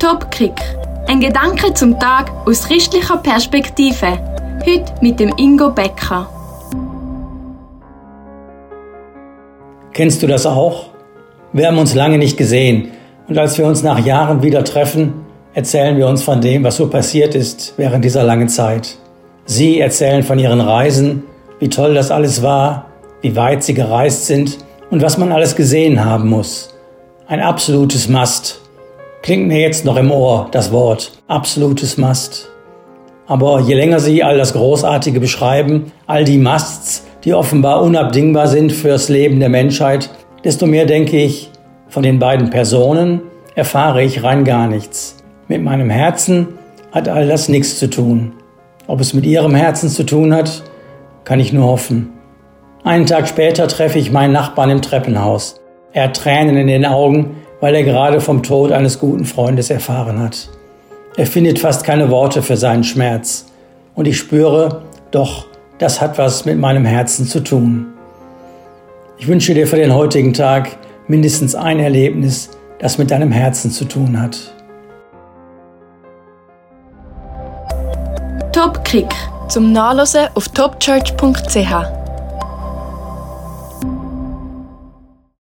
Top-Kick. Ein Gedanke zum Tag aus christlicher Perspektive. Heute mit dem Ingo Becker. Kennst du das auch? Wir haben uns lange nicht gesehen und als wir uns nach Jahren wieder treffen, erzählen wir uns von dem, was so passiert ist während dieser langen Zeit. Sie erzählen von ihren Reisen, wie toll das alles war, wie weit sie gereist sind und was man alles gesehen haben muss. Ein absolutes Must. Klingt mir jetzt noch im Ohr, das Wort absolutes Must. Aber je länger sie all das Großartige beschreiben, all die Musts, die offenbar unabdingbar sind fürs Leben der Menschheit, desto mehr denke ich, von den beiden Personen erfahre ich rein gar nichts. Mit meinem Herzen hat all das nichts zu tun. Ob es mit ihrem Herzen zu tun hat, kann ich nur hoffen. Einen Tag später treffe ich meinen Nachbarn im Treppenhaus. Er hat Tränen in den Augen, weil er gerade vom Tod eines guten Freundes erfahren hat. Er findet fast keine Worte für seinen Schmerz. Und ich spüre, doch, das hat was mit meinem Herzen zu tun. Ich wünsche dir für den heutigen Tag mindestens ein Erlebnis, das mit deinem Herzen zu tun hat. Top-Kick. Zum Nachlesen auf topchurch.ch.